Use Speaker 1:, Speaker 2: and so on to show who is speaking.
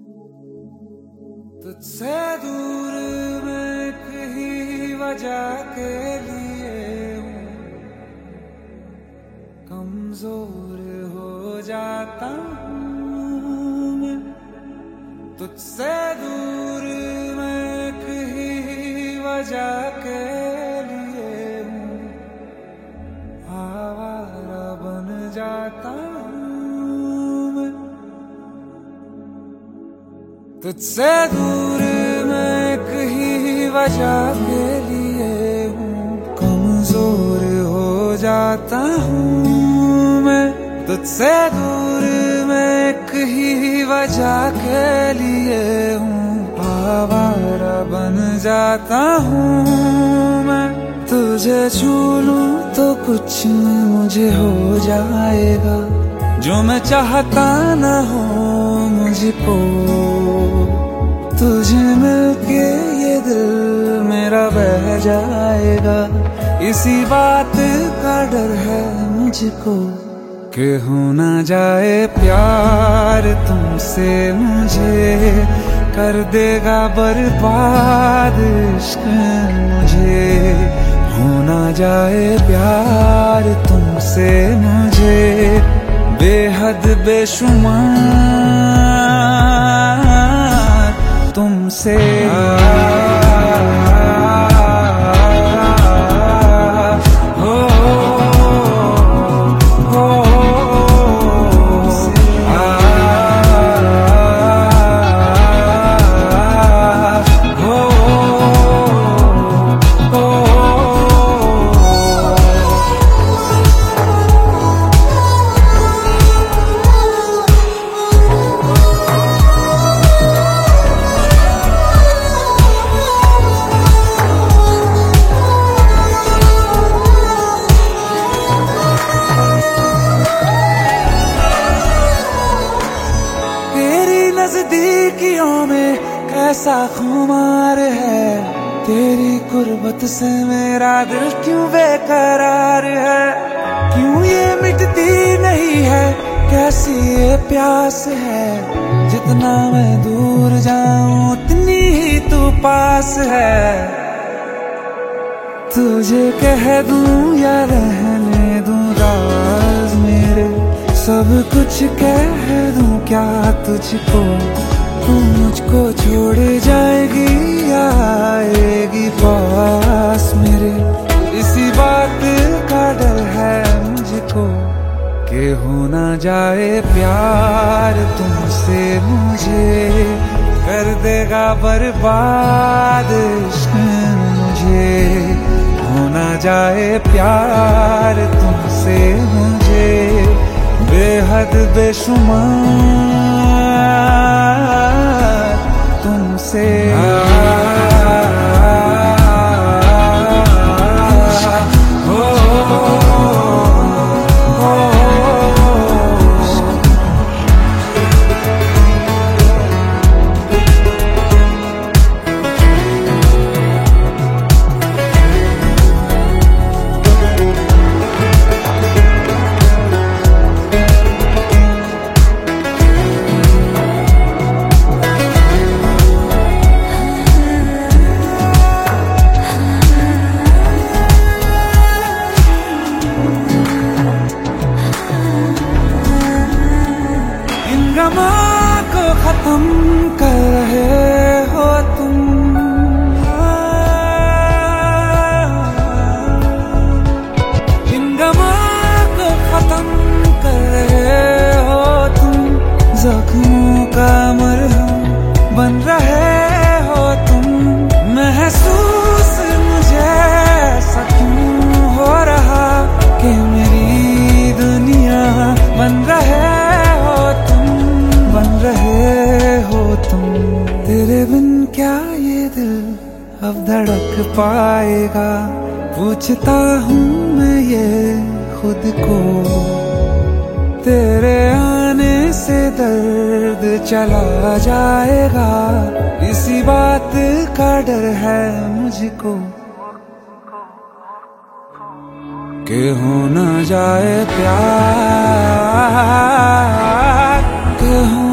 Speaker 1: तुझसे दूर मैं कहीं वजह के लिए हूँ, कमजोर हो जाता हूँ मैं। तुझसे दूर मैं कहीं वजह के लिए हूँ, आवारा बन जाता हूँ मैं। तुझसे दूर मैं कहीं वजह के लिए हूँ, कमजोर हो जाता हूँ मैं। तुझसे दूर मैं कहीं वजह के लिए हूँ, आवारा बन जाता हूँ मैं। तुझे छू लूं तो कुछ मुझे हो जाएगा, जो मैं चाहता न हो मुझको। तुझे मिलके ये दिल मेरा बह जाएगा, इसी बात का डर है मुझको कि हो ना जाए प्यार तुमसे मुझे, कर देगा बर्बाद इश्क मुझे। हो ना जाए प्यार तुमसे मुझे, बेहद बेशुमार तुमसे। नजदीकियों में कैसा खुमार है, तेरी कुर्बत से मेरा दिल क्यों बेकरार है। क्यों ये मिटती नहीं है, कैसी ये प्यास है, जितना मैं दूर जाऊं उतनी ही तू पास है। तुझे कह दूं या रहने दूं राज मेरे, सब कुछ कह दूं क्या तुझको। तू मुझको छोड़ जाएगी या आएगी पास मेरे, इसी बात का डर है मुझको कि हो ना जाए प्यार तुमसे मुझे, कर देगा बर्बाद इश्क मुझे। हो ना जाए प्यार तुमसे मुझे, बेहद बेशुमार तुमसे। को खत्म कर रहे हो तुम, इन गमों को खत्म कर रहे हो तुम। जख्मों का मरहम बन रहे हो तुम, महसूस मुझे ऐसा क्यों हो रहा कि मेरी दुनिया बन रहे हो तुम। तेरे बिन क्या ये दिल अब धड़क पाएगा, पूछता हूँ मैं ये खुद को। तेरे आने से दर्द चला जाएगा, इसी बात का डर है मुझको कि हो ना जाए प्यार, कि हो